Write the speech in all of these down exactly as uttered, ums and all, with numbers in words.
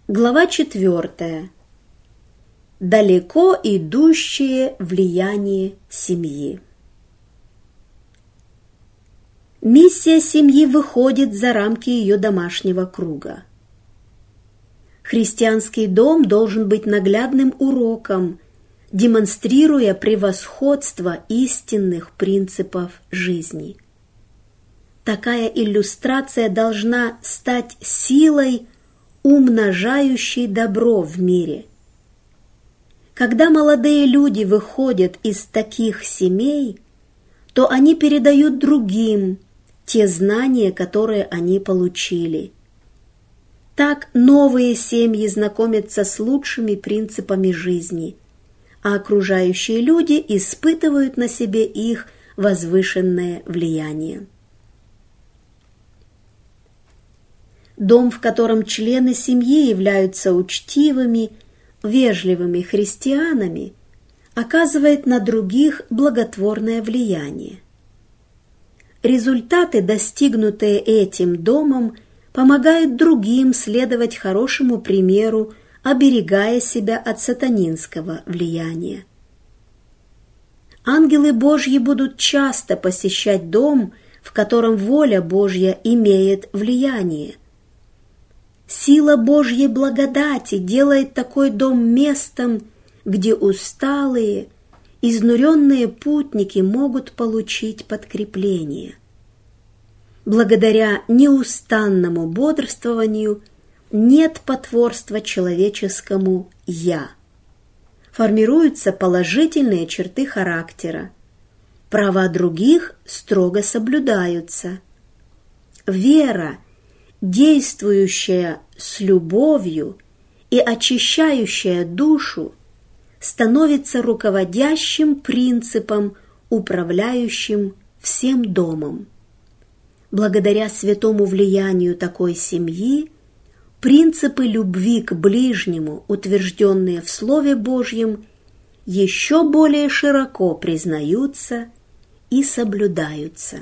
Глава четвертая. Далеко идущее влияние семьи. Миссия семьи выходит за рамки ее домашнего круга. Христианский дом должен быть наглядным уроком, демонстрируя превосходство истинных принципов жизни. Такая иллюстрация должна стать силой, умножающей добро в мире. Когда молодые люди выходят из таких семей, то они передают другим те знания, которые они получили. Так новые семьи знакомятся с лучшими принципами жизни, а окружающие люди испытывают на себе их возвышенное влияние. Дом, в котором члены семьи являются учтивыми, вежливыми христианами, оказывает на других благотворное влияние. Результаты, достигнутые этим домом, помогают другим следовать хорошему примеру, оберегая себя от сатанинского влияния. Ангелы Божьи будут часто посещать дом, в котором воля Божья имеет влияние. Сила Божьей благодати делает такой дом местом, где усталые, изнуренные путники могут получить подкрепление. Благодаря неустанному бодрствованию нет потворства человеческому «я». Формируются положительные черты характера. Права других строго соблюдаются. Вера, действующая с любовью и очищающая душу, становится руководящим принципом, управляющим всем домом. Благодаря святому влиянию такой семьи принципы любви к ближнему, утвержденные в Слове Божьем, еще более широко признаются и соблюдаются.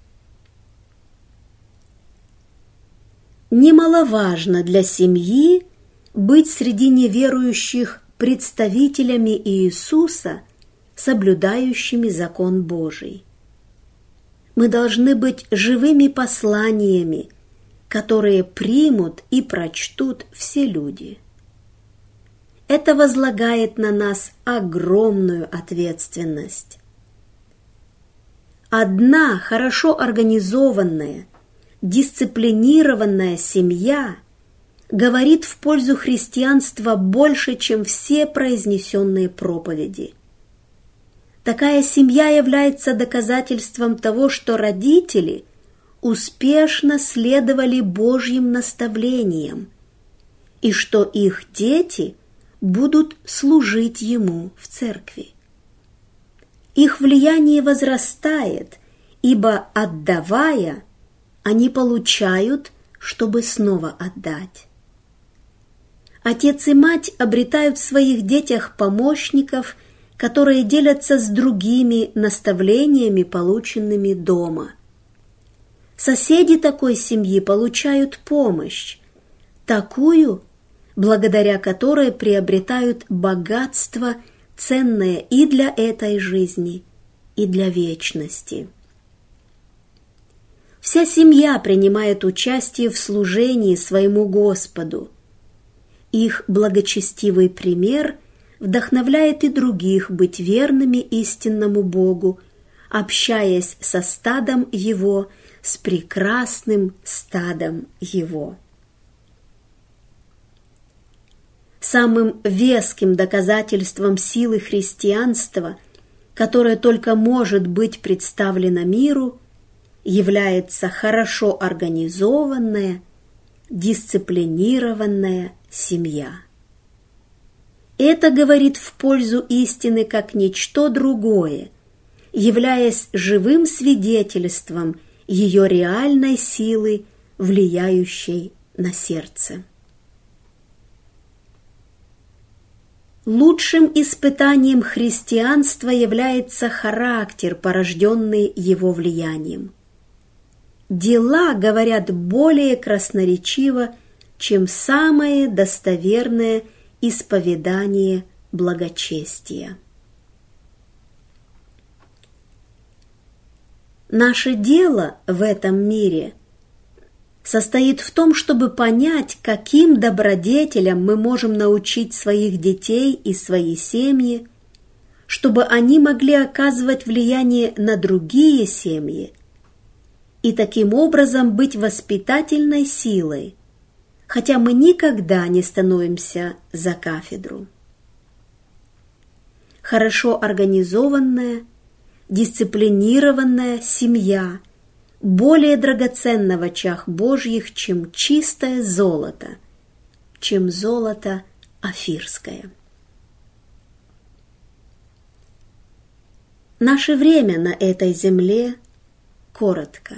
Немаловажно для семьи быть среди неверующих представителями Иисуса, соблюдающими закон Божий. Мы должны быть живыми посланиями, которые примут и прочтут все люди. Это возлагает на нас огромную ответственность. Одна хорошо организованная, дисциплинированная семья говорит в пользу христианства больше, чем все произнесенные проповеди. Такая семья является доказательством того, что родители успешно следовали Божьим наставлениям и что их дети будут служить Ему в церкви. Их влияние возрастает, ибо, отдавая, они получают, чтобы снова отдать. Отец и мать обретают в своих детях помощников, которые делятся с другими наставлениями, полученными дома. Соседи такой семьи получают помощь, такую, благодаря которой приобретают богатство, ценное и для этой жизни, и для вечности. Вся семья принимает участие в служении своему Господу. Их благочестивый пример вдохновляет и других быть верными истинному Богу, общаясь со стадом Его, с прекрасным стадом Его. Самым веским доказательством силы христианства, которое только может быть представлено миру, является хорошо организованная, дисциплинированная семья. Это говорит в пользу истины как ничто другое, являясь живым свидетельством ее реальной силы, влияющей на сердце. Лучшим испытанием христианства является характер, порожденный его влиянием. Дела говорят более красноречиво, чем самое достоверное исповедание благочестия. Наше дело в этом мире состоит в том, чтобы понять, каким добродетелям мы можем научить своих детей и свои семьи, чтобы они могли оказывать влияние на другие семьи и таким образом быть воспитательной силой, хотя мы никогда не становимся за кафедру. Хорошо организованная, дисциплинированная семья более драгоценна в очах Божьих, чем чистое золото, чем золото офирское. Наше время на этой земле коротко.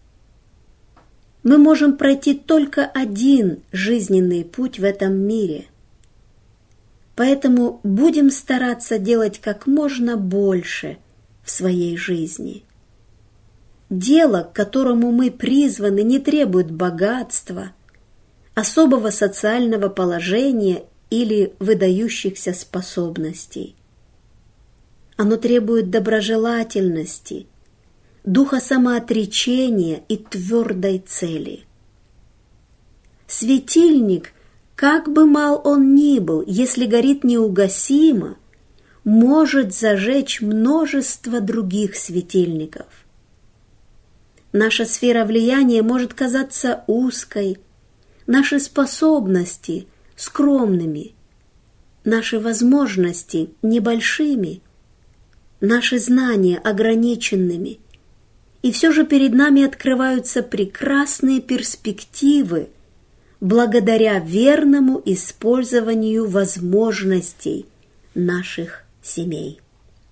Мы можем пройти только один жизненный путь в этом мире. Поэтому будем стараться делать как можно больше в своей жизни. Дело, к которому мы призваны, не требует богатства, особого социального положения или выдающихся способностей. Оно требует доброжелательности, духа самоотречения и твердой цели. Светильник, как бы мал он ни был, если горит неугасимо, может зажечь множество других светильников. Наша сфера влияния может казаться узкой, наши способности скромными, наши возможности небольшими, наши знания ограниченными, и все же перед нами открываются прекрасные перспективы благодаря верному использованию возможностей наших семей.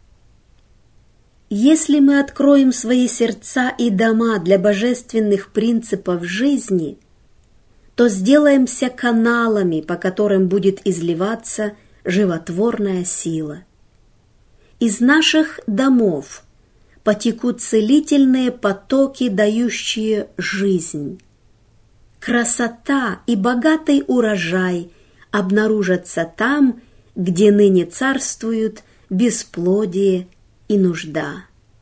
Если мы откроем свои сердца и дома для божественных принципов жизни, то сделаемся каналами, по которым будет изливаться животворная сила. Из наших домов потекут целительные потоки, дающие жизнь. Красота и богатый урожай обнаружатся там, где ныне царствуют бесплодие и нужда.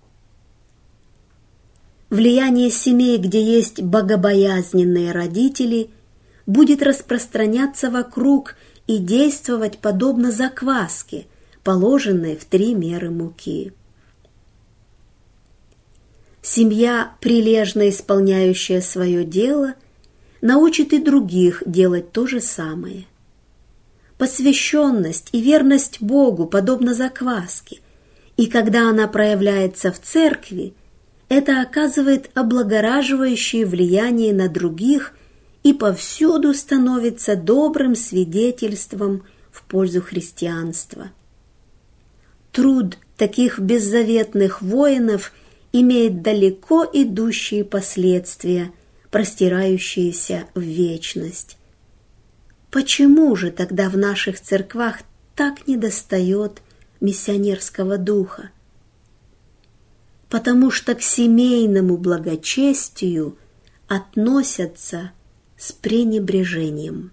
Влияние семей, где есть богобоязненные родители, будет распространяться вокруг и действовать подобно закваске, положенной в три меры муки. Семья, прилежно исполняющая свое дело, научит и других делать то же самое. Посвященность и верность Богу подобно закваске, и когда она проявляется в церкви, это оказывает облагораживающее влияние на других и повсюду становится добрым свидетельством в пользу христианства. Труд таких беззаветных воинов имеет далеко идущие последствия, простирающиеся в вечность. Почему же тогда в наших церквах так недостает миссионерского духа? Потому что к семейному благочестию относятся с пренебрежением.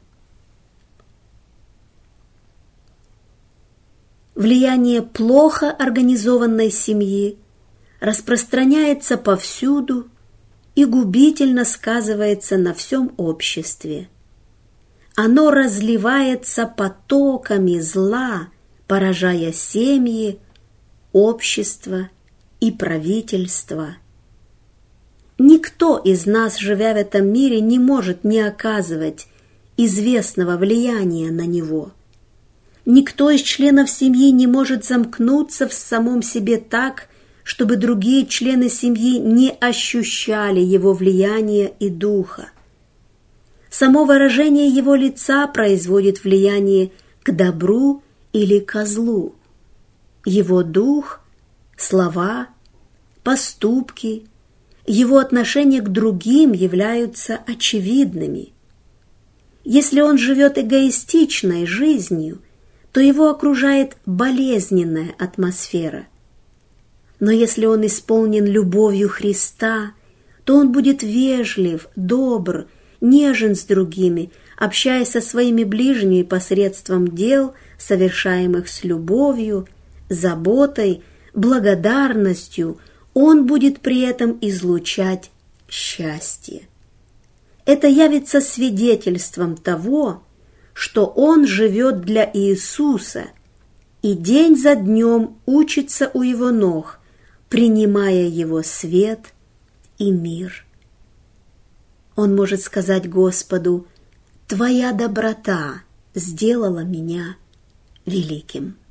Влияние плохо организованной семьи распространяется повсюду и губительно сказывается на всем обществе. Оно разливается потоками зла, поражая семьи, общество и правительство. Никто из нас, живя в этом мире, не может не оказывать известного влияния на него. Никто из членов семьи не может замкнуться в самом себе так, чтобы другие члены семьи не ощущали его влияния и духа. Само выражение его лица производит влияние к добру или ко злу. Его дух, слова, поступки, его отношение к другим являются очевидными. Если он живет эгоистичной жизнью, то его окружает болезненная атмосфера. Но если он исполнен любовью Христа, то он будет вежлив, добр, нежен с другими, общаясь со своими ближними посредством дел, совершаемых с любовью, заботой, благодарностью, он будет при этом излучать счастье. Это явится свидетельством того, что он живет для Иисуса и день за днем учится у его ног, принимая его свет и мир. Он может сказать Господу: «Твоя доброта сделала меня великим».